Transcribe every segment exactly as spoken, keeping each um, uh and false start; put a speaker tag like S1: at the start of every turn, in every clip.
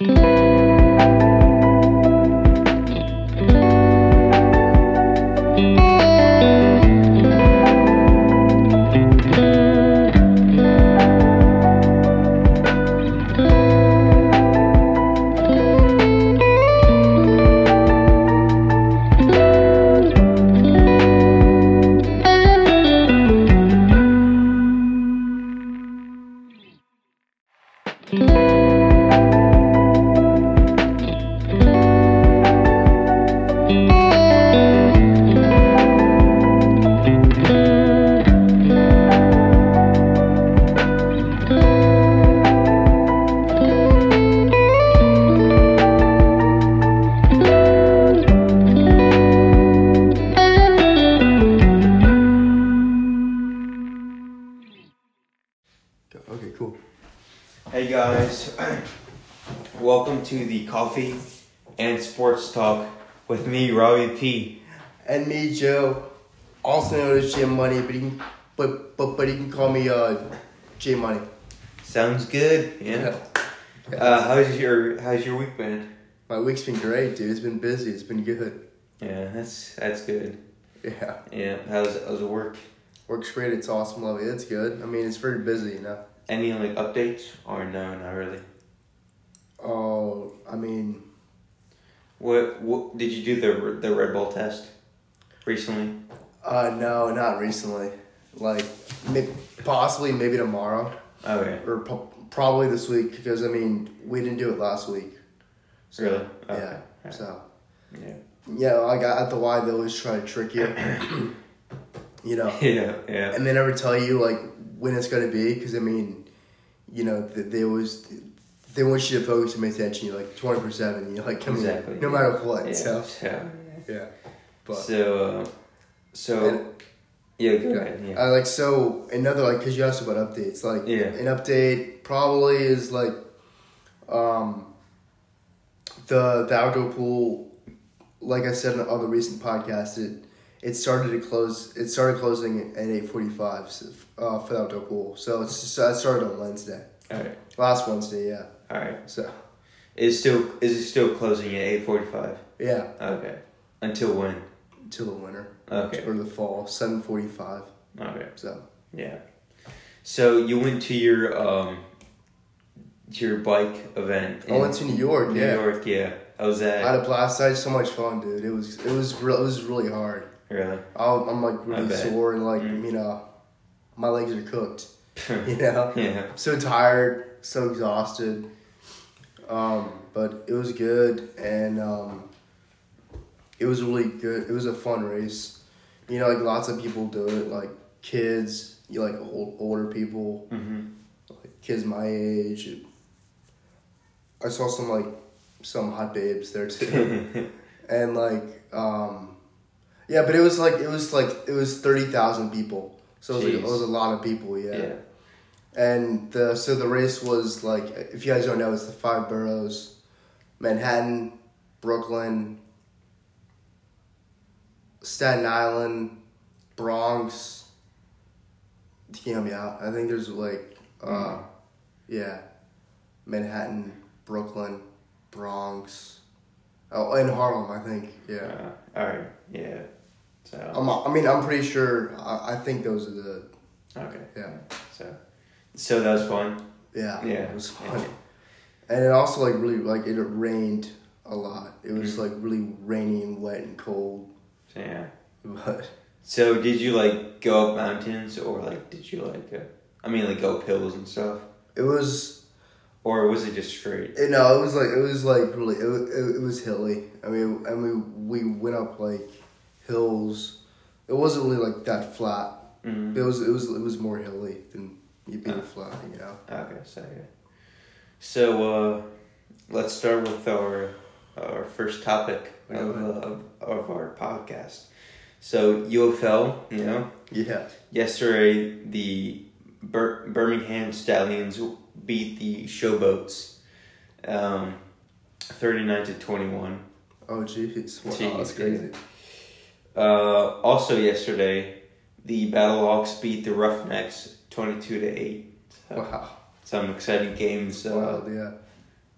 S1: Okay, cool.
S2: Hey guys, welcome to the Coffee and Sports Talk with me, Robbie P.
S1: And me, Joe, also known as J Money, but he can, but but but he can call me uh J Money.
S2: Sounds good. Yeah.
S1: Yeah.
S2: Uh, how's your How's your week been?
S1: My week's been great, dude. It's been busy. It's been good.
S2: Yeah, that's that's good.
S1: Yeah.
S2: Yeah. How's How's it work?
S1: Works great. It's awesome. Love it. It's good. I mean, it's very busy, you know.
S2: Any like updates or no? Not really.
S1: Oh, I mean,
S2: What What did you do the the Red Bull test recently?
S1: uh, no, not recently. Like, may, possibly maybe tomorrow
S2: Okay.
S1: or po- probably this week because I mean we didn't do it last week. So,
S2: Really?
S1: Yeah.
S2: Okay. Right.
S1: So.
S2: Yeah.
S1: Yeah, like at the Y, they always try to trick you. You know.
S2: Yeah. Yeah.
S1: And they never tell you like when it's gonna be, because I mean, you know, they, they always they want you to focus and pay attention. You're like twenty four seven. You're like, I mean,
S2: Exactly.
S1: no matter what.
S2: Yeah.
S1: So
S2: So.
S1: yeah, but
S2: So. Uh, so.
S1: and,
S2: yeah. Go ahead. Yeah.
S1: I like so another like because you asked about updates. Like
S2: Yeah.
S1: an update probably is like, um, the the outdoor pool. Like I said on the recent podcast, it it started to close. It started closing at eight forty five uh, for the outdoor pool. So it's just, I started on Wednesday,
S2: All right.
S1: last Wednesday. Yeah.
S2: All right.
S1: So
S2: Is still is it still closing at eight forty five?
S1: yeah,
S2: Okay. Until when?
S1: till the winter
S2: Okay.
S1: or the fall, seven forty five.
S2: Okay.
S1: So
S2: Yeah. So you went to your um to your bike event.
S1: I went to New York.
S2: New
S1: yeah,
S2: York. Yeah. How was
S1: I
S2: that?
S1: had a blast. I had so much fun, dude. It was it was real. It was really hard.
S2: Really?
S1: I'm, I'm like
S2: I
S1: really
S2: bet.
S1: sore and like
S2: Mm.
S1: you know, my legs are cooked. You know.
S2: Yeah.
S1: I'm so tired, so exhausted. Um, but it was good, and um, it was really good. It was a fun race. You know, like lots of people do it, like kids, you like old, older people,
S2: Mhm.
S1: like kids my age. I saw some like some hot babes there too, and like um, yeah, but it was like it was like it was thirty thousand people, so it was, like, it
S2: Jeez.
S1: was a lot of people. Yeah.
S2: Yeah.
S1: And the so the race was like, if you guys don't know, it's the five boroughs: Manhattan, Brooklyn, Staten Island, Bronx. Can you help me out? I think there's like, uh, yeah, Manhattan, Brooklyn, Bronx, oh, and Harlem. I think, yeah.
S2: Uh, all right. Yeah. So.
S1: I'm, I mean, I'm pretty sure. I, I think those are the,
S2: Okay.
S1: yeah,
S2: So. So that was fun.
S1: yeah.
S2: Yeah.
S1: It was fun.
S2: Yeah.
S1: And it also like really like it rained a lot. It was
S2: Mhm.
S1: like really rainy and wet and cold.
S2: So, yeah.
S1: But
S2: So did you like go up mountains or like did you like uh, I mean like go up hills and stuff
S1: it was
S2: or was it just straight?
S1: it, no, it was like it was like really it, wa- it, it was hilly. I mean, I mean we went up like hills. It wasn't really like that flat.
S2: Mm-hmm.
S1: It was it was it was more hilly than it being
S2: Oh.
S1: flat. You know.
S2: Okay, so yeah. So uh, let's start with our our first topic of, uh, of of our podcast. So U F L, you know,
S1: Yeah.
S2: yesterday the Bir- Birmingham Stallions beat the Showboats, um, thirty nine to twenty one.
S1: Oh jeez. Wow,
S2: Jeez,
S1: that's crazy.
S2: Uh, also yesterday, the Battlehawks beat the Roughnecks twenty two to eight. So,
S1: Wow.
S2: some exciting games. Uh,
S1: Wow. Yeah.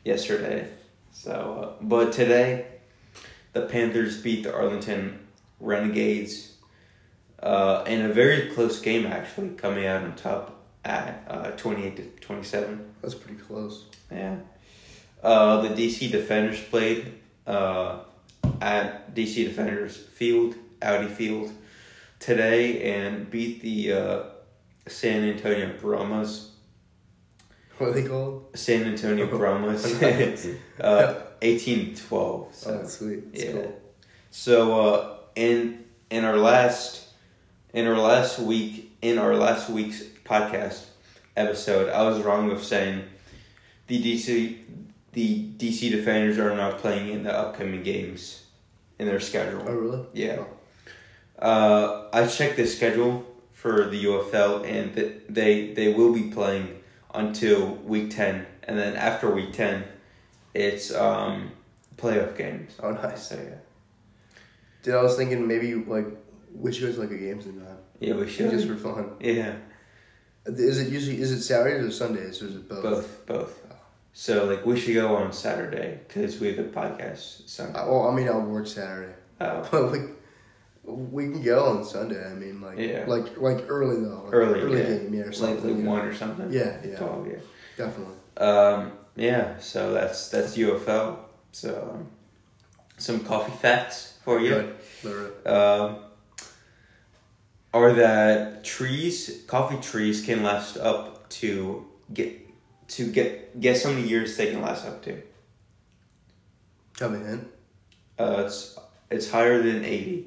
S2: yesterday. So, uh, but today, the Panthers beat the Arlington Renegades uh, in a very close game, actually, coming out on top at uh, twenty-eight to twenty-seven.
S1: That's pretty close.
S2: Yeah. Uh, the D C Defenders played uh, at D C Defenders Field, Audi Field, today and beat the uh, San Antonio Brahmas.
S1: What are they called?
S2: San Antonio Brahmas. uh, eighteen to twelve. So,
S1: oh, that's sweet. That's
S2: yeah.
S1: Cool.
S2: So uh, in in our last in our last week in our last week's podcast episode, I was wrong of saying the D C the D C Defenders are not playing in the upcoming games in their schedule.
S1: Oh really?
S2: Yeah. Oh. Uh, I checked the schedule for the U F L, and th- they they will be playing until week ten, and then after week ten, it's um playoff games.
S1: Oh, nice.
S2: So yeah.
S1: Dude, I was thinking maybe like we should go to like a game sometime.
S2: Yeah, we should.
S1: Just for fun.
S2: Yeah.
S1: Is it usually is it Saturdays or Sundays or is it both?
S2: Both, both. Oh. So like we should go on Saturday because we have the podcast Sunday.
S1: Uh, well, I mean I'll work Saturday.
S2: Oh.
S1: But like we can go on Sunday. I mean like
S2: yeah.
S1: like like early though. Like
S2: early,
S1: early
S2: yeah.
S1: game, yeah, or something.
S2: Like, like
S1: yeah.
S2: one or something.
S1: Yeah, yeah.
S2: Twelve, yeah.
S1: Definitely.
S2: Um. Yeah. So that's that's U F L. So um, some coffee facts for you.
S1: Good. Good.
S2: Um. Are that trees, coffee trees, can last up to get to get guess how many years they can last up to?
S1: Come in.
S2: Uh, it's it's higher than eighty.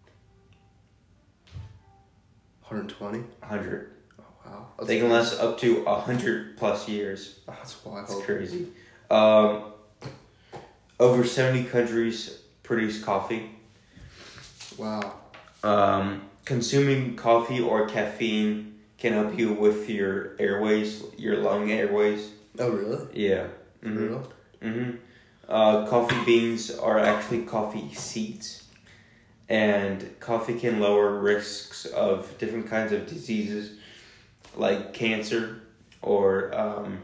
S1: one hundred twenty.
S2: one hundred.
S1: Oh wow. That's
S2: They can
S1: crazy.
S2: last up to one hundred plus years.
S1: Oh, that's wild.
S2: That's crazy. Um, over seventy countries produce coffee.
S1: Wow.
S2: Um, consuming coffee or caffeine can help you with your airways, your lung airways.
S1: Oh really?
S2: Yeah. Mm-hmm.
S1: Real?
S2: Mm-hmm. Uh, coffee beans are actually coffee seeds. And coffee can lower risks of different kinds of diseases like cancer or um,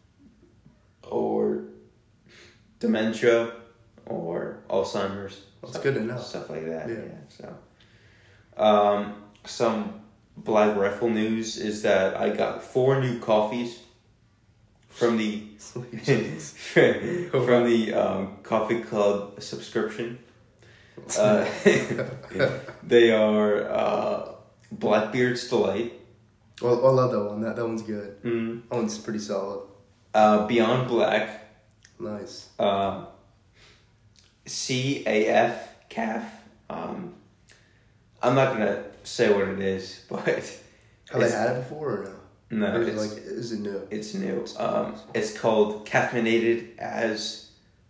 S2: or dementia or Alzheimer's.
S1: That's
S2: stuff,
S1: good to know.
S2: Stuff like that.
S1: Yeah.
S2: yeah so, um, some Black Rifle news is that I got four new coffees from the from the um, Coffee Club subscription. Uh, they are uh, Blackbeard's Delight.
S1: Well, I love that one. That that one's good.
S2: Mm.
S1: That one's pretty solid.
S2: Uh, Beyond Black.
S1: Nice.
S2: Um, C A F, C A F. Um, I'm not gonna say what it is, but
S1: have they had it before or no?
S2: No,
S1: or is
S2: it's
S1: it like is it new?
S2: It's new. Um, it's called Caffeinated as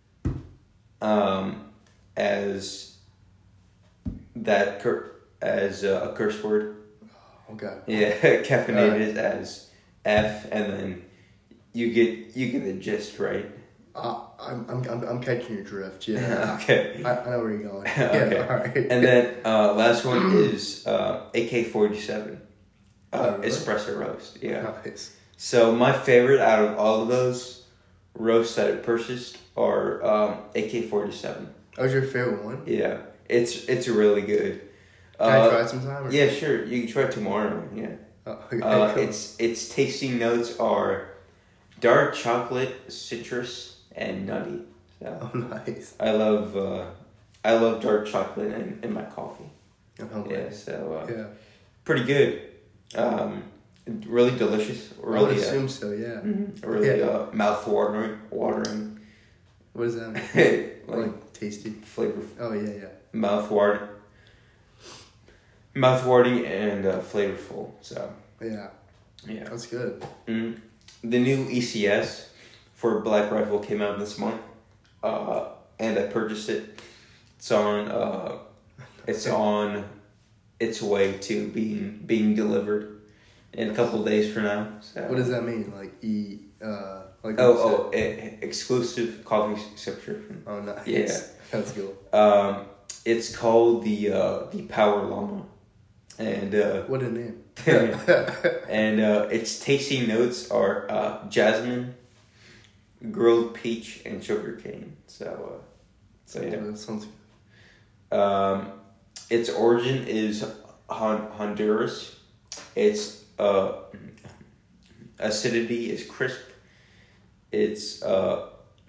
S2: um as that cur- as uh, a curse word.
S1: Okay.
S2: Yeah, caffeinated right. As F, and then you get you get the gist, right?
S1: Uh, I'm I'm I'm I'm catching your drift. Yeah.
S2: Okay.
S1: I, I know where you're going.
S2: Okay.
S1: Yeah, all right.
S2: And then uh, last one is uh, A K forty-seven. Uh,
S1: oh, really?
S2: Espresso roast. Yeah.
S1: Nice.
S2: So my favorite out of all of those roasts that I purchased are um, A K forty-seven.
S1: That was your favorite one?
S2: Yeah. It's it's really good.
S1: Can
S2: uh,
S1: I try it sometime? Or?
S2: Yeah, sure. You can try it tomorrow. Yeah.
S1: Oh, okay,
S2: uh,
S1: cool.
S2: Its its tasting notes are dark chocolate, citrus, and nutty. So
S1: Oh, nice.
S2: I love uh, I love dark chocolate in, in my coffee.
S1: I'm hungry.
S2: Yeah. So uh,
S1: Yeah.
S2: pretty good. Um, really delicious. Really,
S1: I would
S2: uh,
S1: assume so. Yeah.
S2: mm-hmm, really
S1: Yeah.
S2: uh, mouth watering. Watering.
S1: What does that mean?
S2: like,
S1: Like tasty.
S2: flavor.
S1: Oh yeah, yeah.
S2: Mouth watering. Mouth watering and uh, flavorful. So
S1: Yeah.
S2: yeah.
S1: That's good.
S2: Mm. The new E C S for Black Rifle came out this month, uh, and I purchased it. It's on. Uh, it's on its way to being being delivered in a couple of days from now. So.
S1: What does that mean? Like e uh like
S2: Oh oh, a, exclusive coffee subscription.
S1: Oh nice.
S2: Yeah.
S1: That's cool.
S2: Um, it's called the uh, the Power Llama, and uh,
S1: What a name.
S2: and uh, its tasting notes are uh, jasmine, grilled peach and sugar cane. So, uh, so
S1: Sounds
S2: yeah.
S1: good. Sounds good.
S2: Um, its origin is Hon- Honduras. Its uh, acidity is crisp. Its uh,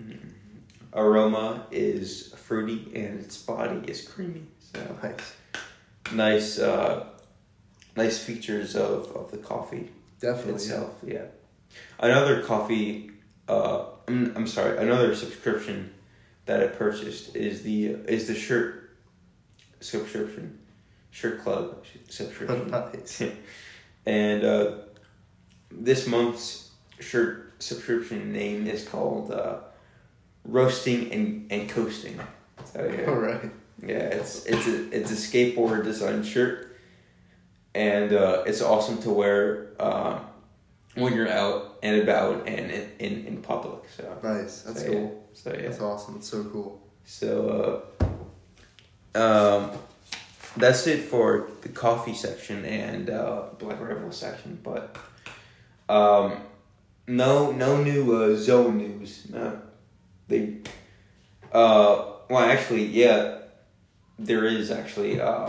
S2: aroma is fruity, and its body is creamy. So
S1: Nice.
S2: nice, uh, nice features of, of the coffee
S1: Definitely.
S2: itself. Yeah. Another coffee. Uh, I'm, I'm sorry. Another subscription that I purchased is the is the shirt subscription, shirt club subscription.
S1: Nice.
S2: And uh, this month's shirt subscription name is called uh, Roasting and, and Coasting. So yeah,
S1: All right.
S2: yeah, it's it's a it's a skateboard design shirt, and uh, it's awesome to wear uh, when you're out and about and in, in, in public. So
S1: Nice. That's
S2: so,
S1: cool.
S2: Yeah. So yeah,
S1: That's awesome. It's so cool.
S2: so uh, um, that's it for the coffee section and uh, Black Rebel section. But um, no no new uh, zone news. No, they. Uh, well, actually, yeah, there is actually. Uh,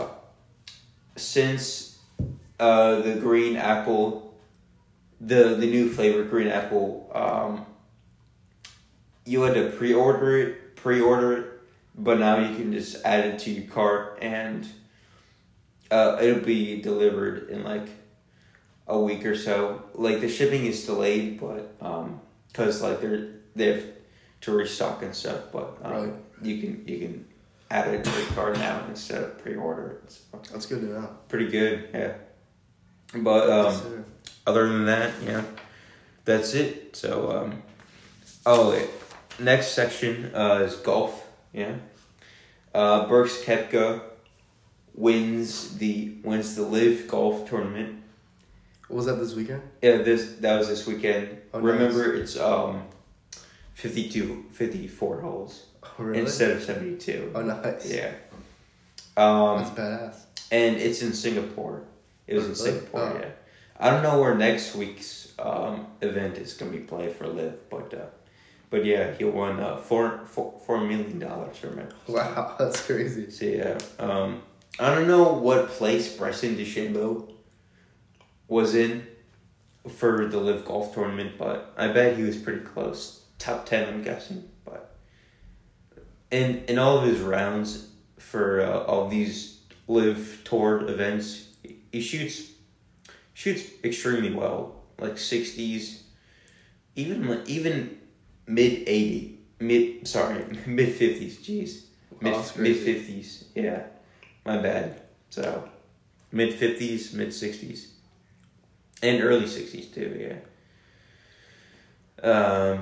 S2: since uh, the green apple, the the new flavor green apple, um, you had to pre-order it, pre-order it, but now you can just add it to your cart and uh, it'll be delivered in like a week or so. Like the shipping is delayed, but um, cause like they're they have to restock and stuff, but um,
S1: Right.
S2: you can you can add it to your cart now instead of pre-order. It's
S1: That's good to know.
S2: pretty good, yeah. But um,
S1: Yes, sir.
S2: other than that, yeah, that's it. So um, oh, wait. Next section uh, is golf. Yeah, uh, Brooks Koepka wins the wins the Live Golf Tournament.
S1: What was that this weekend?
S2: Yeah, this that was this weekend.
S1: Oh,
S2: Remember, it's um, fifty-two, fifty-four holes
S1: Oh, really?
S2: instead of seventy-two.
S1: Oh, nice.
S2: Yeah. Um,
S1: That's badass.
S2: and it's in Singapore. It was in
S1: Really?
S2: Singapore.
S1: Oh.
S2: Yeah. I don't know where next week's um, event is gonna be played for Live, but uh, but yeah, he won uh, four four four million dollars. Remember?
S1: Wow, that's crazy.
S2: So yeah, um, I don't know what place Bryson DeChambeau was in for the Live Golf Tournament, but I bet he was pretty close, top ten, I'm guessing. But in in all of his rounds for uh, all these Live Tour events, he shoots shoots extremely well, like sixties, even like even mid eighty, mid sorry mid fifties. Jeez, mid
S1: Oh, that's
S2: mid
S1: crazy.
S2: fifties. Yeah, my bad. So mid fifties, mid sixties, and early sixties too. Yeah. Um.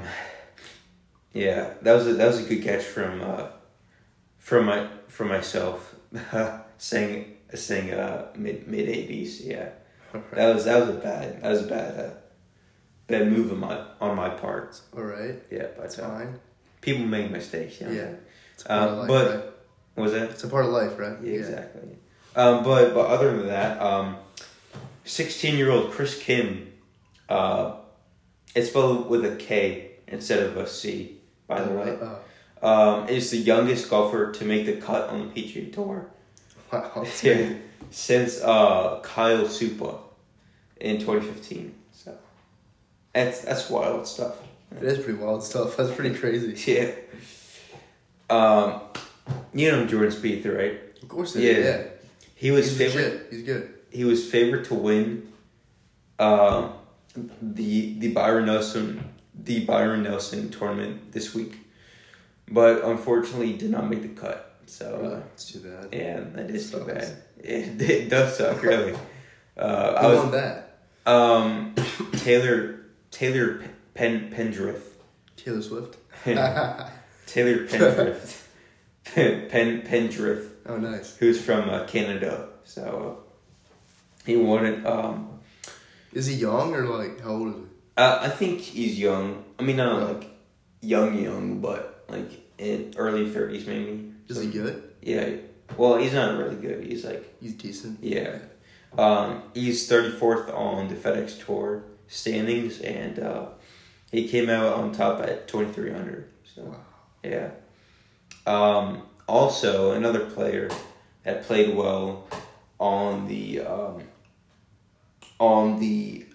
S2: Yeah, that was a, that was a good catch from uh, from my from myself, saying saying uh mid mid eighties. Yeah, that was that was a bad that was a bad uh, bad move on my on my part.
S1: All right.
S2: Yeah, but
S1: That's
S2: uh,
S1: fine.
S2: people make mistakes. You know?
S1: Yeah. It's a part
S2: Um,
S1: of life,
S2: but-
S1: right?
S2: What was that?
S1: It's a part of life, right?
S2: Yeah, exactly. Um, but but other than that, um, sixteen year old Chris Kim, uh, it's spelled with a K instead of a C. By the way,
S1: Oh,
S2: um, is the youngest golfer to make the cut on the P G A Tour.
S1: wow. That's
S2: Yeah,
S1: crazy.
S2: since uh, Kyle Supa in twenty fifteen. So that's that's wild stuff.
S1: It is pretty wild stuff. That's pretty crazy.
S2: Yeah. Um, you know Jordan Spieth, right?
S1: Of course it
S2: Yeah.
S1: is. Yeah.
S2: He was
S1: He's
S2: favorite.
S1: legit. He's good.
S2: He was favored to win. Um, the the Byron Nelson the Byron Nelson tournament this week, but unfortunately did not make the cut. So
S1: Really?
S2: uh,
S1: It's too bad.
S2: yeah, that is too
S1: Sucks.
S2: bad. It, it does suck, really. Uh, I
S1: Who
S2: was
S1: won that?
S2: um Taylor Taylor Pen Pendrift
S1: Taylor Swift.
S2: Taylor Pendrift Pen Pen Pendrift,
S1: Oh, nice.
S2: who's from uh, Canada. So uh, he won it. Um,
S1: Is he young or like how old is he?
S2: uh, I think he's young. I mean, not
S1: Yeah.
S2: like young, young, but like in early thirties, maybe.
S1: Is he good?
S2: Yeah. Well, he's not really good. He's like,
S1: He's decent.
S2: yeah. Um, he's thirty-fourth on the FedEx Tour standings, and uh, He came out on top at twenty-three under. So,
S1: wow.
S2: yeah. Um, also, another player that played well on the um, on the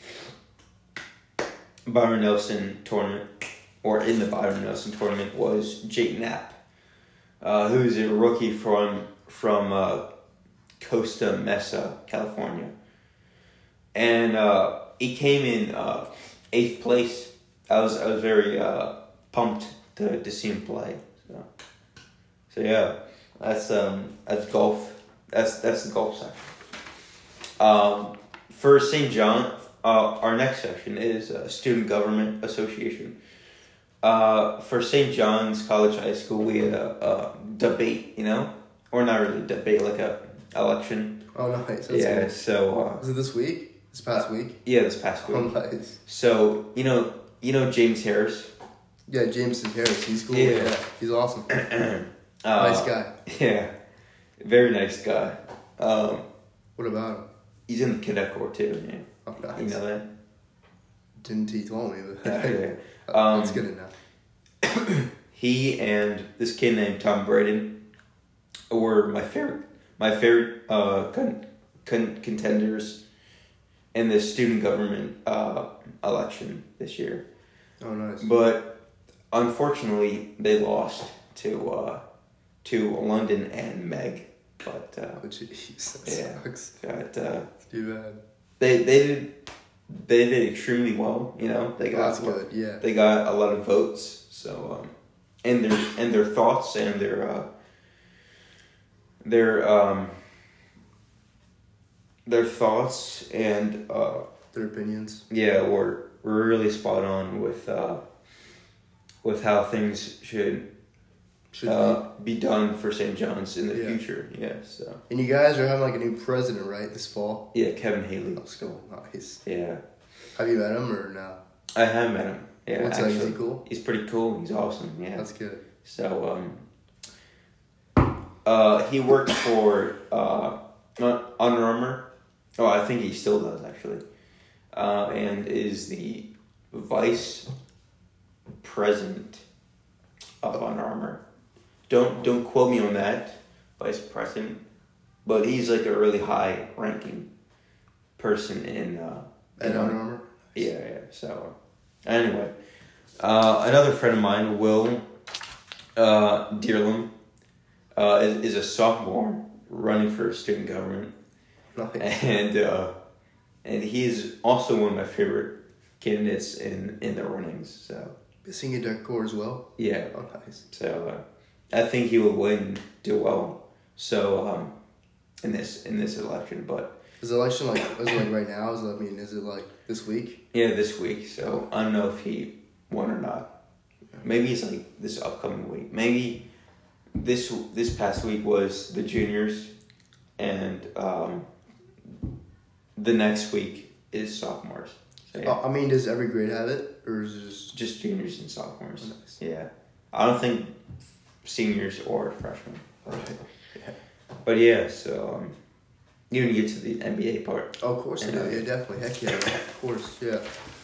S2: Byron Nelson tournament, or in the Byron Nelson tournament, was Jake Knapp, uh, who is a rookie from from uh, Costa Mesa, California, and uh, he came in uh, eighth place. I was I was very uh, pumped to to see him play. So, so yeah, that's um that's golf. That's that's the golf section. Um, for Saint John, uh, our next section is uh, Student Government Association. Uh, for Saint John's College High School, we had a, a debate, you know, or not really debate, like a election.
S1: Oh, nice. That's
S2: yeah.
S1: Cool.
S2: So. Uh,
S1: was it this week? This past week?
S2: Yeah, this past week.
S1: Oh, nice.
S2: So you know, you know James Harris.
S1: Yeah, James Harris. He's cool.
S2: Yeah,
S1: yeah he's awesome.
S2: uh,
S1: nice guy.
S2: Yeah, very nice guy. Um,
S1: what about him?
S2: He's in the cadet corps too. Yeah.
S1: Oh, nice.
S2: You know that?
S1: Didn't he told me? But
S2: yeah, yeah. Um,
S1: That's good enough.
S2: He and this kid named Tom Braden were my favorite, my favorite uh, con- con- contenders in the student government uh, election this year.
S1: Oh, nice.
S2: But unfortunately, they lost to uh, to London and Meg. But uh,
S1: oh, jeez, that
S2: yeah,
S1: sucks.
S2: but uh,
S1: It's too bad.
S2: they they did they did extremely well. You know, they got
S1: oh, that's good. Yeah,
S2: they got a lot of votes. So um, and their and their thoughts and their uh, their um, their thoughts and uh,
S1: their opinions.
S2: Yeah, were were really spot on with uh, with how things should.
S1: Should
S2: uh, be. be done for Saint John's in the
S1: yeah.
S2: future. Yeah, so.
S1: And you guys are having like a new president, right? This fall.
S2: Yeah, Kevin Haley.
S1: Let's go. Nice.
S2: Yeah.
S1: Have you met him or no?
S2: I have met him. Yeah,
S1: What's
S2: actually,
S1: like? Is he cool?
S2: He's pretty cool. He's awesome. Yeah.
S1: That's good.
S2: So um. Uh, he worked for uh, not Under Armour. Oh, I think he still does actually. Uh, and is the vice president of Under Armour. Don't don't quote me on that, vice president, but he's like a really high ranking person in uh
S1: At
S2: in
S1: Under Armour.
S2: Yeah, yeah. So anyway, uh, another friend of mine, Will uh, Dearlam, uh, is, is a sophomore running for student government,
S1: Nice.
S2: and uh, and he's also one of my favorite candidates in in the runnings. So.
S1: Missing a deck core as well.
S2: Yeah.
S1: Oh, nice.
S2: So uh, I think he will win, do well. So um, in this in this election, but
S1: is the election like is it like right now? Is it, I mean, is it like this week?
S2: yeah, this week. So I don't know if he won or not. Maybe it's like this upcoming week. Maybe this this past week was the juniors, and um, the next week is sophomores. So, yeah.
S1: uh, I mean, does every grade have it, or is it just
S2: just juniors and sophomores?
S1: Nice.
S2: Yeah, I don't think seniors or freshmen.
S1: Right. Yeah.
S2: But yeah, so um, you want to get to the N B A part?
S1: Oh, of course I
S2: And,
S1: do.
S2: uh,
S1: Yeah, definitely. Heck yeah, of course. Yeah.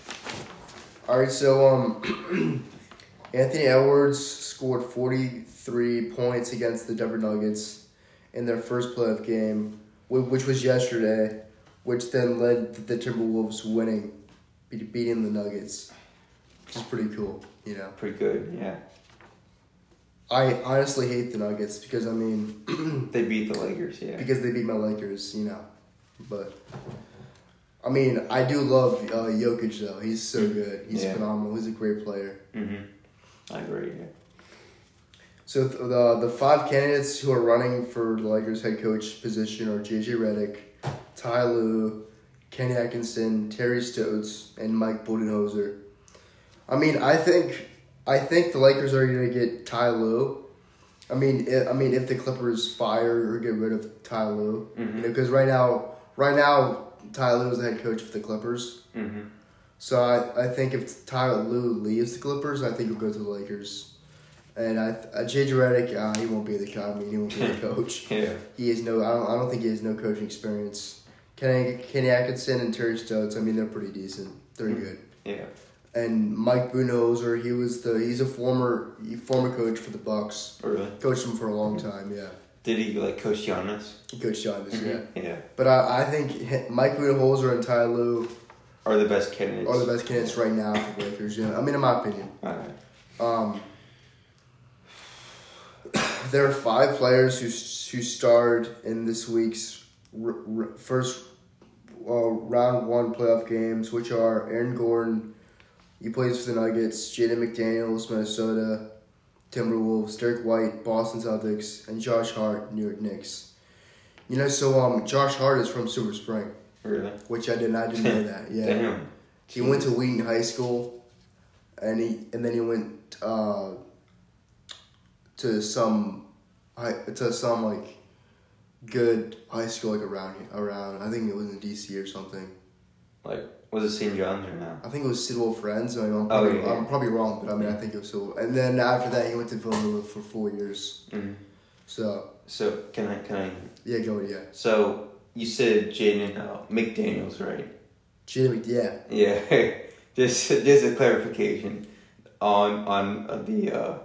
S1: All right, so um, Anthony Edwards scored forty-three points against the Denver Nuggets in their first playoff game, wh- which was yesterday, which then led to the Timberwolves winning, be- beating the Nuggets, which is pretty cool, you know.
S2: Pretty good, yeah.
S1: I honestly hate the Nuggets because, I mean...
S2: They beat the Lakers, yeah.
S1: Because they beat my Lakers, you know. But, I mean, I do love uh, Jokic, though. He's so good. He's
S2: Yeah.
S1: phenomenal. He's a great player.
S2: Mm-hmm. I agree, yeah.
S1: So th- the the five candidates who are running for the Lakers head coach position are J J Redick, Ty Lue, Kenny Atkinson, Terry Stotts, and Mike Budenholzer. I mean, I think I think the Lakers are going to get Ty Lue. I mean, I I mean, if the Clippers fire or get rid of Ty Lue,
S2: Mm-hmm.
S1: you know, because right now, right now, Ty Lue is the head coach for the Clippers.
S2: Mm-hmm.
S1: So I, I think if Ty Lue leaves the Clippers, I think he'll go to the Lakers. And I, uh, J J Redick, uh, he won't be the coach. I mean, he won't be the coach.
S2: Yeah.
S1: He has no. I don't. I don't think he has no coaching experience. Kenny Kenny Atkinson and Terry Stotts. I mean, they're pretty decent. They're
S2: Mm-hmm.
S1: good.
S2: Yeah.
S1: and Mike Budenholzer, he was the he's a former former coach for the Bucks.
S2: Really?
S1: Coached him for a long time. Yeah.
S2: Did he like coach Giannis?
S1: He coached Giannis.
S2: Mm-hmm.
S1: Yeah.
S2: Yeah.
S1: But I, I think Mike Budenholzer and Ty Lue
S2: are the best candidates.
S1: Are the best candidates right now for the Lakers. Yeah. I mean, in my opinion.
S2: All right.
S1: Um. There are five players who who starred in this week's r- r- first uh, round one playoff games, which are Aaron Gordon, he plays for the Nuggets, Jaden McDaniels, Minnesota Timberwolves, Derek White, Boston Celtics, and Josh Hart, New York Knicks. You know, so um, Josh Hart is from Silver Spring.
S2: Really?
S1: Which I didn't. I didn't know that. Yeah.
S2: Damn.
S1: He went to Wheaton High School, and he and then he went. Uh, to some high, to some like good high school like around around I think it was in D C or something.
S2: Like was it Saint John's or no?
S1: I think it was Sidwell Friends. I mean, I'm probably,
S2: oh, yeah, yeah.
S1: I'm probably wrong, but I mean I think it was Sidwell. And then after that he went to Villanova for four years.
S2: Mm-hmm.
S1: So
S2: So can I can I?
S1: Yeah, go yeah.
S2: So you said Jaden uh, McDaniels, right?
S1: Jaden, yeah.
S2: Yeah. just just a clarification on on the. Uh,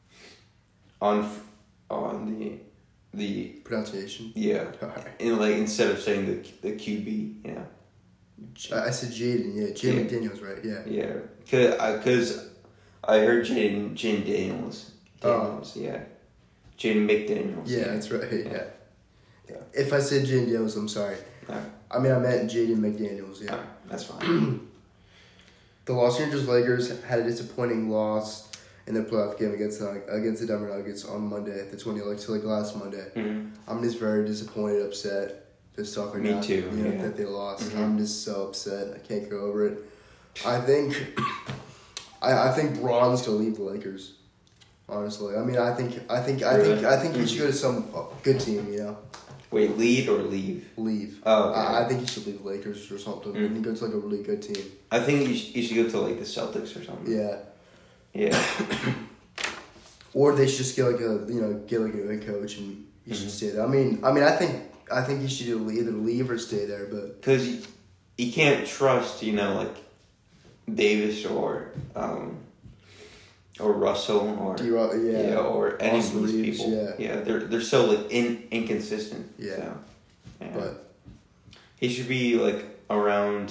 S2: On on the the
S1: pronunciation.
S2: Yeah, in like instead of saying the the Q B, yeah.
S1: I said Jaden, yeah, Jaden yeah. McDaniels, right? Yeah.
S2: Yeah, cause I cause I heard Jaden Jaden Daniels. Daniels, oh. yeah. Jaden McDaniels.
S1: Yeah,
S2: yeah,
S1: that's right. Yeah. yeah. If I said Jaden Daniels, I'm sorry.
S2: Right.
S1: I mean, I meant Jaden McDaniels. Yeah,
S2: right. That's fine.
S1: The Los Angeles Lakers had a disappointing loss in the playoff game against the, against the Denver Nuggets on Monday, the twentieth, like, so like last Monday.
S2: Mm-hmm. I'm
S1: just very disappointed, upset, pissed off right
S2: Me
S1: now.
S2: too.
S1: You know,
S2: yeah.
S1: that they lost.
S2: Mm-hmm.
S1: I'm just so upset. I can't go over it. I think, I I think Bron's gonna leave the Lakers. Honestly, I mean, I think I think I
S2: really?
S1: think I think he should go to some good team. You know.
S2: Wait, lead or leave?
S1: Leave.
S2: Oh, okay.
S1: I, I think he should leave the Lakers or something.
S2: Mm-hmm.
S1: And he go to like a really good team.
S2: I think you should, you should go to like the Celtics or something.
S1: Yeah.
S2: Yeah.
S1: Or they should just get like a you know get like a head coach and he should
S2: mm-hmm.
S1: stay there. I mean I mean I think I think he should either leave or stay there, but
S2: because you, you can't trust you know like Davis or um or Russell or
S1: D-Ro- yeah.
S2: yeah or any
S1: Austin
S2: of these
S1: Reeves,
S2: people.
S1: Yeah.
S2: yeah, they're they're so like in, inconsistent.
S1: Yeah.
S2: So, yeah.
S1: But
S2: he should be like around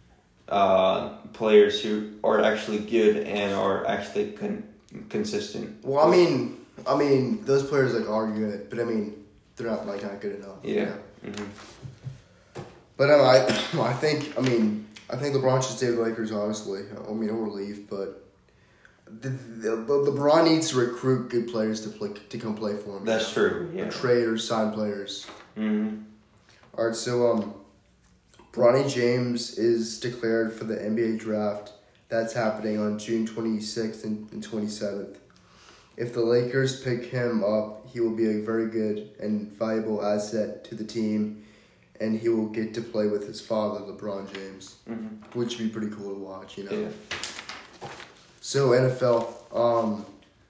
S2: uh, players who are actually good and are actually con- consistent.
S1: Well, I mean, I mean, those players like are good, but I mean, they're not like not good enough.
S2: Yeah.
S1: You know?
S2: Mm-hmm.
S1: But um, I, I think, I mean, I think LeBron should stay with the Lakers. Honestly, I mean, or leave, but the, the, the LeBron needs to recruit good players to play to come play for him.
S2: That's
S1: you know?
S2: true. Yeah.
S1: Or trade or sign players.
S2: Mm-hmm.
S1: All right, so um, Bronny James is declared for the N B A draft. That's happening on June twenty-sixth and, and twenty-seventh. If the Lakers pick him up, he will be a very good and valuable asset to the team, and he will get to play with his father, LeBron James,
S2: mm-hmm.
S1: which would be pretty cool to watch, you know.
S2: Yeah.
S1: So N F L, um,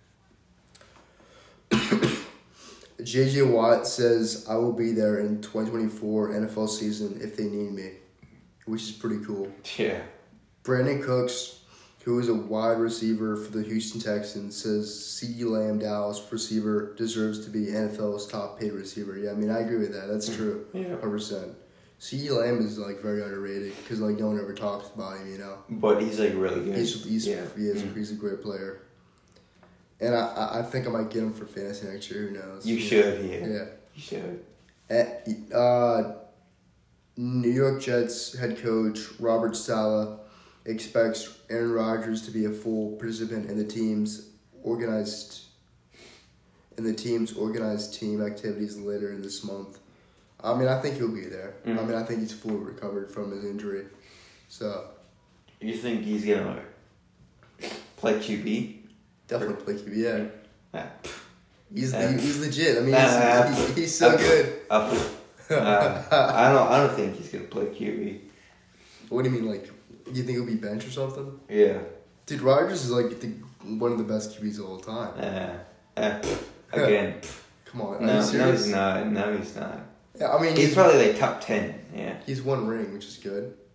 S1: J J Watt says, I will be there in twenty twenty-four N F L season if they need me, which is pretty cool.
S2: Yeah.
S1: Brandon Cooks, who is a wide receiver for the Houston Texans, says CeeDee Lamb, Dallas receiver, deserves to be N F L's top paid receiver. Yeah, I mean, I agree with that. That's true.
S2: Yeah.
S1: one hundred percent. CeeDee Lamb is, like, very underrated because, like, no one ever talks about him, you know?
S2: But he's, like, really good.
S1: He's, he's,
S2: yeah.
S1: he is,
S2: mm-hmm.
S1: He's a great player. And I, I think I might get him for fantasy next year. Who knows?
S2: You
S1: yeah.
S2: should, yeah.
S1: Yeah.
S2: You should.
S1: At, uh, New York Jets head coach Robert Saleh expects Aaron Rodgers to be a full participant in the team's organized in the team's organized team activities later in this month. I mean, I think he'll be there. Mm-hmm. I mean, I think he's fully recovered from his injury. So,
S2: you think he's gonna play Q B?
S1: Definitely play Q B. Yeah.
S2: Ah.
S1: He's
S2: Uh,
S1: he's legit. I mean,
S2: uh,
S1: he's, he's, he's so
S2: uh,
S1: good.
S2: Uh, uh, I don't. I don't think he's gonna play Q B.
S1: What do you mean? Like, you think he'll be bench or something?
S2: Yeah.
S1: Dude, Rodgers is like the, one of the best Q Bs of all time.
S2: Uh, uh, again.
S1: Come on. Are
S2: No,
S1: you serious?
S2: no, he's not. No, he's not.
S1: Yeah, I mean,
S2: He's,
S1: he's
S2: probably like top ten. Yeah.
S1: He's one ring, which is good.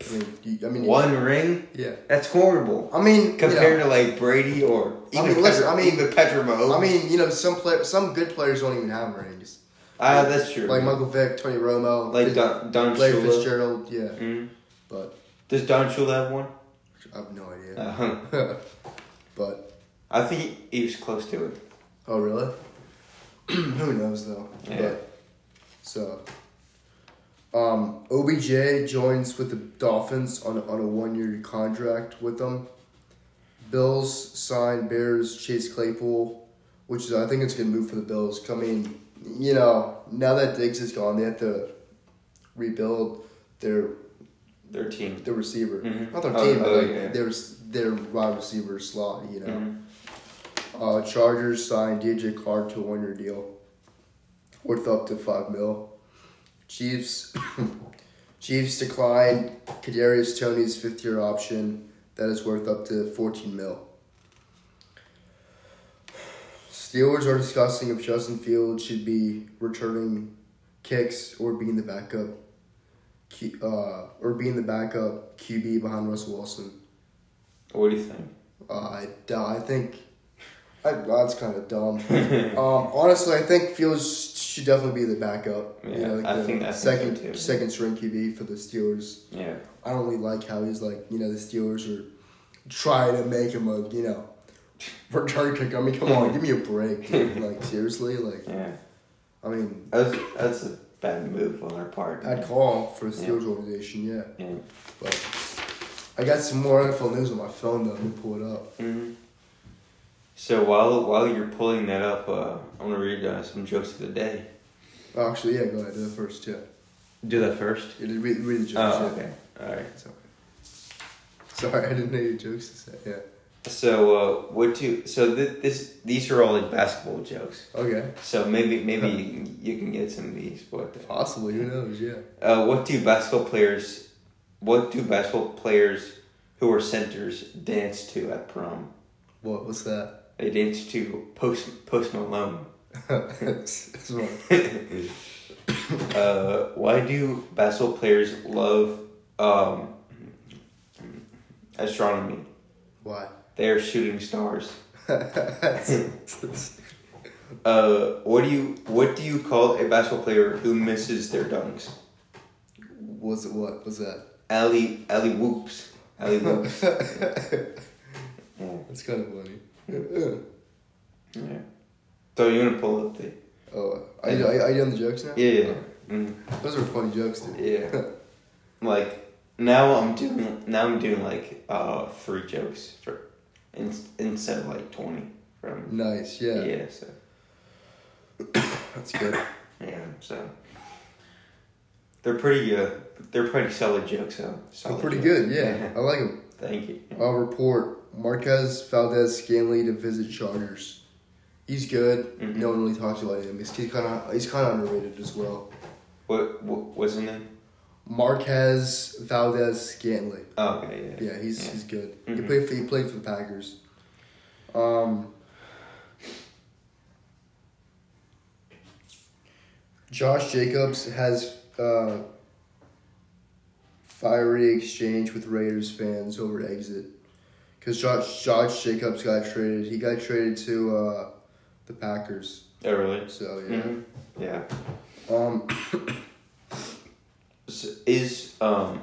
S1: I mean, you, I mean,
S2: One ring?
S1: Yeah.
S2: That's horrible.
S1: I mean,
S2: compared
S1: you know,
S2: to like Brady or even
S1: I mean,
S2: Petro,
S1: listen, I mean,
S2: even Petra Mahomes.
S1: I mean, you know, some play, some good players don't even have rings.
S2: Ah, uh, that's true.
S1: Like Michael Vick, Tony Romo,
S2: like Don, Don
S1: Larry
S2: Shula.
S1: Fitzgerald, yeah.
S2: Mm-hmm.
S1: But
S2: does Don Shula have one?
S1: I have no idea.
S2: Uh-huh.
S1: But
S2: I think he was close to it.
S1: Oh really? Who knows though?
S2: Yeah.
S1: But, so, um, O B J joins with the Dolphins on a, on a one year contract with them. Bills signed Bears Chase Claypool, which is I think it's gonna move for the Bills. Coming, you know, now that Diggs is gone, they have to rebuild their
S2: their team,
S1: their receiver,
S2: mm-hmm.
S1: not their
S2: oh,
S1: team, but
S2: oh,
S1: like
S2: yeah.
S1: their their wide receiver slot. You know.
S2: Mm-hmm.
S1: Uh, Chargers signed D J Clark to a one-year deal, worth up to five mil. Chiefs, Chiefs declined Kadarius Toney's fifth-year option that is worth up to fourteen mil. Steelers are discussing if Justin Fields should be returning kicks or being the backup, uh, or being the backup Q B behind Russell Wilson.
S2: What do you think?
S1: Uh, I, I think. I, that's kind of dumb. um, honestly, I think Fields should definitely be the backup.
S2: Yeah,
S1: you know, like
S2: I
S1: the
S2: think I
S1: second
S2: think so too.
S1: second string Q B for the Steelers.
S2: Yeah,
S1: I don't really like how he's like, you know, the Steelers are trying to make him a, you know, return kick. I mean, come on, give me a break, dude. Like seriously, like.
S2: Yeah.
S1: I mean,
S2: that's that's a bad move on our part.
S1: I'd call for the Steelers
S2: yeah.
S1: organization, yeah.
S2: Yeah.
S1: But I got some more N F L news on my phone though. Let me pull it up.
S2: Mm-hmm. So while while you're pulling that up, uh, I'm gonna read uh, some jokes of the day.
S1: Oh, actually, yeah, go ahead. Do that first, yeah.
S2: Do that first.
S1: Yeah, read, read the jokes.
S2: Oh,
S1: yeah.
S2: okay. All right.
S1: It's okay. Sorry, I didn't know your jokes to say. Yeah.
S2: So uh, what do so th- this these are all like basketball jokes.
S1: Okay.
S2: So maybe maybe you can, you can get some of these, but
S1: Possibly, who knows? Yeah.
S2: uh, what do basketball players what do basketball players who are centers dance to at prom?
S1: What? What's that?
S2: They dance to Post Post Malone.
S1: It's wrong.
S2: uh, why do basketball players love um, astronomy?
S1: Why?
S2: They are shooting stars.
S1: That's-
S2: Uh, what do you what do you call a basketball player who misses their dunks?
S1: What's it? What? What's that?
S2: Alley alley whoops. Alley whoops. Yeah.
S1: That's kind of funny.
S2: Yeah. So you wanna pull up the
S1: Oh, are you, are you- are you on the jokes now?
S2: Yeah, yeah. Mm.
S1: Those are funny jokes, dude.
S2: Yeah. Like now I'm doing now I'm doing like uh three jokes for in, instead of like twenty from
S1: Nice, yeah.
S2: yeah so
S1: That's good.
S2: yeah so they're pretty uh they're pretty solid jokes so
S1: They're
S2: solid
S1: pretty
S2: jokes.
S1: good, yeah. I like them.
S2: Thank you.
S1: I'll report Marquez Valdez Scanley to visit Chargers. He's good.
S2: Mhm.
S1: No one really talks about him. He's kind of he's kind of underrated as well.
S2: What, what what's his name?
S1: Marquez Valdez Scanley.
S2: Oh, okay, yeah.
S1: Yeah, he's
S2: Yeah.
S1: he's good. He
S2: Mhm.
S1: played for, he played for the Packers. Um, Josh Jacobs has uh, fiery exchange with Raiders fans over exit. Because Josh, Josh Jacobs got traded. He got traded to uh, the Packers.
S2: Oh, really?
S1: So, yeah.
S2: Mhm. Yeah.
S1: Um,
S2: So is um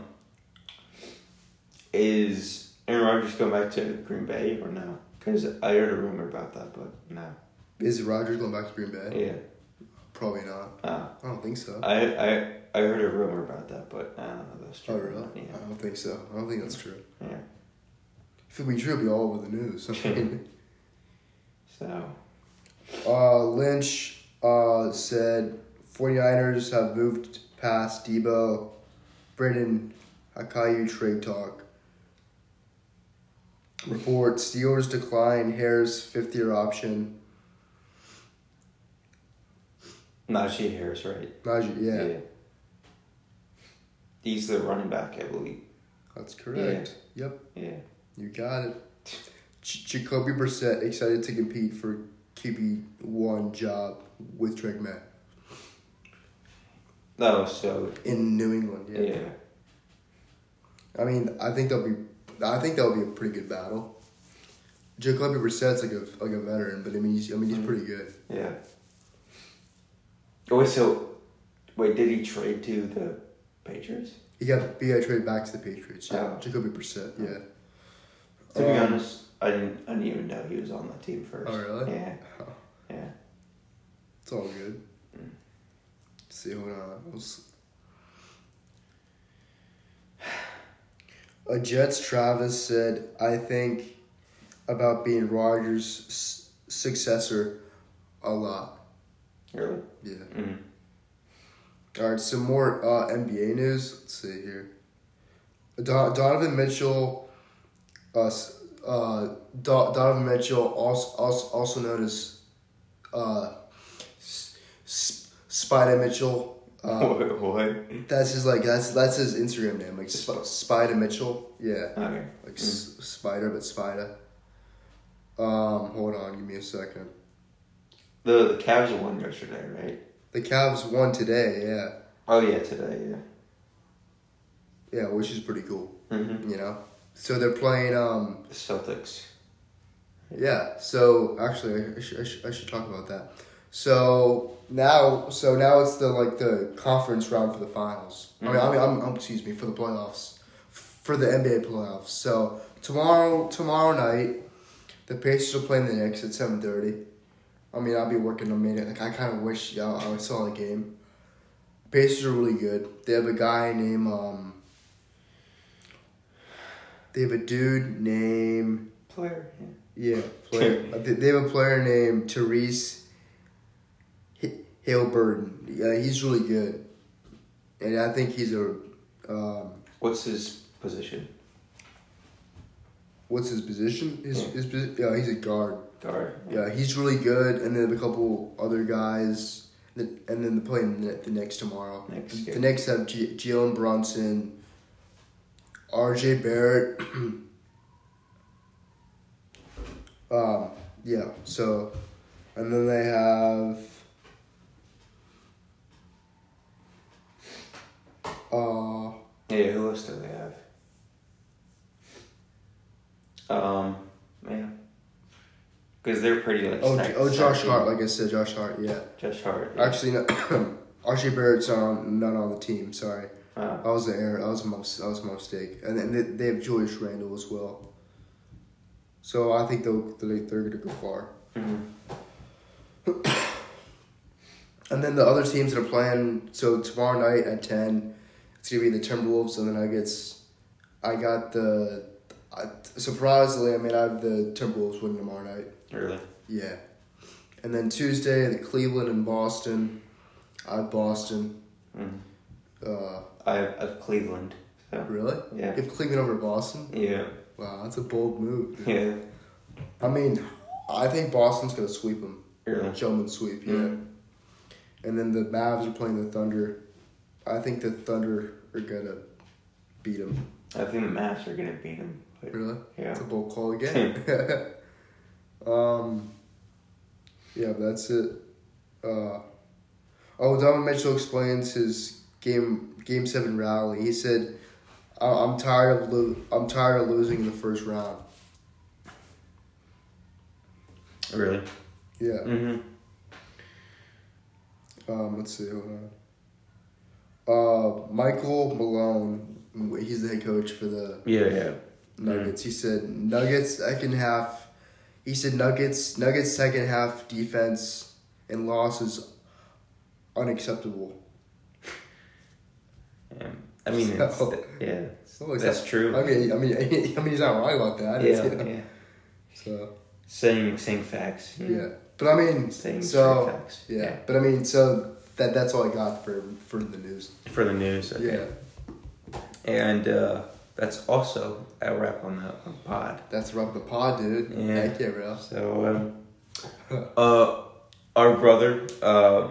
S2: is Aaron Rodgers going back to Green Bay or no? Because I heard a rumor about that, but no.
S1: is Rodgers going back to Green Bay?
S2: Yeah.
S1: Probably not.
S2: Uh,
S1: I don't think so.
S2: I I I heard a rumor about that, but I don't know if that's true.
S1: Oh,
S2: or
S1: really?
S2: not. Yeah.
S1: I don't think so. I don't think that's true.
S2: Yeah.
S1: If it be true, it'd be all over the news. I mean,
S2: So.
S1: Uh, Lynch uh, said 49ers have moved past Debo, Brandon Akayu trade talk. Report Steelers decline Harris fifth year option.
S2: Najee Harris, right?
S1: Najee, yeah,
S2: He's the running back, I believe.
S1: that's correct. Yep,
S2: Yeah.
S1: you got it. Ch- Jacoby Brissett excited to compete for Q B one job with Drake May
S2: No, so
S1: in New England.
S2: yeah.
S1: Yeah. I mean, I think they'll be. I think that'll be a pretty good battle. Jacoby Brissett's like a like a veteran, but I mean, he's, I mean, he's pretty good.
S2: Yeah. Oh, wait, so, wait, did he trade to the Patriots?
S1: He got he got traded back to the Patriots. Yeah,
S2: Oh.
S1: Jacoby Brissett. Yeah.
S2: To be
S1: Um,
S2: honest, I didn't. I didn't even know he was on that team first.
S1: Oh really?
S2: Yeah.
S1: Oh,
S2: Yeah.
S1: it's all good.
S2: Mm.
S1: Let's see what uh, else. A Jets Travis said, "I think about being Rodgers' s- successor a lot."
S2: Really?
S1: Yeah.
S2: Mm.
S1: All right, some more uh, N B A news. Let's see here. Don- Donovan Mitchell, uh, s- uh, Do- Donovan Mitchell, also, also also known as uh, S- S- Spider Mitchell. Uh,
S2: what? What?
S1: that's his like that's that's his Instagram name, like Sp- Spider Mitchell. Yeah,
S2: Okay.
S1: like
S2: Mm.
S1: s- Spider but Spider. Um, hold on, give me a second.
S2: The the Cavs won yesterday, right?
S1: The Cavs won today. Yeah,
S2: Oh yeah, today. Yeah.
S1: yeah, which is pretty cool.
S2: Mm-hmm.
S1: You know, so they're playing. Um,
S2: The Celtics.
S1: yeah. So actually, I, I, should, I, should, I should talk about that. So now, so now it's the like the conference round for the finals. I mean, I mean, I'm, I'm excuse me for the playoffs, for the N B A playoffs. So tomorrow, tomorrow night, the Pacers are playing the Knicks at seven thirty. I mean, I'll be working a minute. Like I kind of wish yeah, I saw the game. Pacers are really good. They have a guy named um. They have a dude named
S2: Player.
S1: yeah player. they they have a player named Therese H- Haliburton. Yeah, he's really good, and I think he's a um.
S2: What's his position?
S1: What's his position? His
S2: Yeah.
S1: his posi- yeah, he's a guard.
S2: Guard.
S1: Yeah, he's really good, and then a couple other guys, that, and then they're playing the, the Knicks tomorrow.
S2: Knicks,
S1: the,
S2: yeah.
S1: the Knicks have G- Jalen Brunson, R J Barrett. um, yeah. So, and then they have. Uh,
S2: Yeah. Who else do they have? Um. Yeah. Because they're pretty like.
S1: oh,
S2: stacked-
S1: oh, Josh
S2: stacked
S1: Hart.
S2: team.
S1: Like I said, Josh Hart. Yeah.
S2: Josh Hart. Yeah.
S1: Actually, no, R J Barrett's on not on the team. Sorry.
S2: Uh,
S1: That was an error. That was my that was my mistake. And then they, they have Julius Randle as well. So I think they'll they they're gonna go far.
S2: mhm.
S1: And then the other teams that are playing. So tomorrow night at ten, it's gonna be the Timberwolves and the Nuggets. I got the. I, surprisingly, I mean, I have the Timberwolves winning tomorrow night.
S2: Really.
S1: Yeah. And then Tuesday, the Cleveland and Boston. I have Boston.
S2: Mm.
S1: Uh,
S2: I have, I have Cleveland. So.
S1: really?
S2: Yeah.
S1: You have Cleveland over Boston?
S2: Yeah.
S1: Wow, that's a bold move.
S2: Yeah.
S1: I mean, I think Boston's gonna sweep them.
S2: Really.
S1: Gentleman sweep, yeah.
S2: Mm.
S1: And then the Mavs are playing the Thunder. I think the Thunder are gonna beat them.
S2: I think the Mavs are gonna beat them. But,
S1: Really?
S2: yeah.
S1: It's a bold call again. um. Yeah, but that's it. Uh. Oh, Donovan Mitchell explains his game game seven rally. He said, I- "I'm tired of lo- I'm tired of losing in the first round."
S2: Really.
S1: Yeah.
S2: Mhm.
S1: Um, let's see. Hold on. Uh, Michael Malone, he's the head coach for the
S2: Yeah. Yeah.
S1: Nuggets. He said Nuggets second half. He said Nuggets Nuggets second half defense and loss is unacceptable.
S2: Yeah. I mean, it's,
S1: So-
S2: yeah.
S1: So it's
S2: That's
S1: not-
S2: true.
S1: I mean, I mean, I mean, he's not wrong about that. It's,
S2: Yeah.
S1: you know,
S2: Yeah.
S1: So
S2: Saying saying facts. you know.
S1: yeah, but I mean,
S2: Saying
S1: so
S2: straight facts.
S1: yeah, but I mean, so that that's all I got for for the news.
S2: For the news. Okay.
S1: Yeah,
S2: And uh, that's also a wrap on the on pod.
S1: that's the wrap of the pod, dude.
S2: Yeah.
S1: Heck yeah, bro.
S2: So, um, uh, our brother, uh,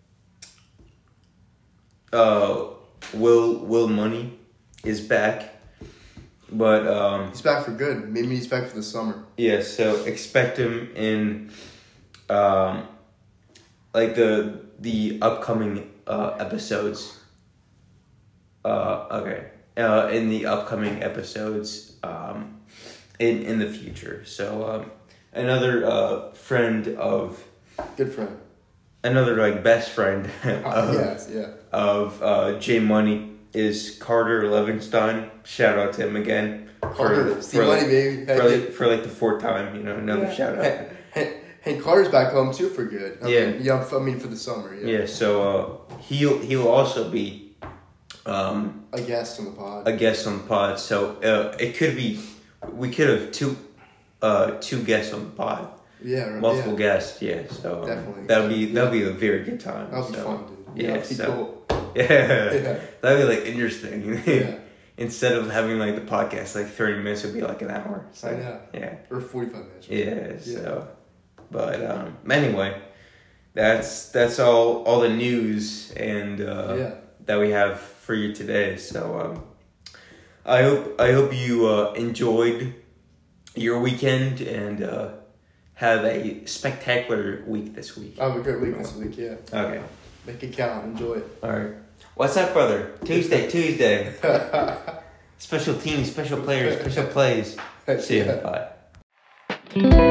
S2: uh, Will Will Money is back, but um,
S1: He's back for good. Maybe he's back for the summer.
S2: yeah. So expect him in, um, like the the upcoming uh episodes. Uh, okay. uh, in the upcoming episodes um, in in the future. So um, another uh, friend of
S1: good friend,
S2: another like best friend of,
S1: yes, yeah.
S2: of uh, J Money is Carter Levenstein. Shout out to him again.
S1: Carter,
S2: for,
S1: see
S2: for,
S1: money,
S2: like,
S1: baby.
S2: for, like, for like the fourth time, you know, another
S1: yeah.
S2: shout out.
S1: Hey, hey, hey, Carter's back home too for good. I
S2: yeah,
S1: mean, yeah. I mean for the summer. Yeah.
S2: Yeah. So uh, he'll he'll also be um,
S1: a guest on the pod.
S2: A guest on the pod. So uh, it could be we could have two uh, two guests on the pod.
S1: Yeah. Right,
S2: Multiple
S1: yeah.
S2: guests. Yeah. So um,
S1: definitely.
S2: that'll be that'll be a very good time.
S1: That'll be
S2: so,
S1: fun, dude.
S2: Yeah.
S1: Yeah.
S2: So,
S1: cool.
S2: yeah.
S1: yeah.
S2: That'd be like interesting.
S1: yeah.
S2: Instead of having like the podcast like thirty minutes, it'd be like an hour. So,
S1: I know.
S2: Yeah.
S1: Or forty-five minutes. Right?
S2: Yeah,
S1: yeah.
S2: So, but um, anyway, that's that's all all the news and uh,
S1: yeah.
S2: that we have for you today. So um, I hope I hope you uh, enjoyed your weekend and uh, have a spectacular week this week.
S1: I have a great week this week. Yeah.
S2: Okay.
S1: Make it count. Enjoy it.
S2: All right. What's up, brother? Tuesday, Tuesday. Special teams, special players, special plays. See you.
S1: Yeah.
S2: Bye.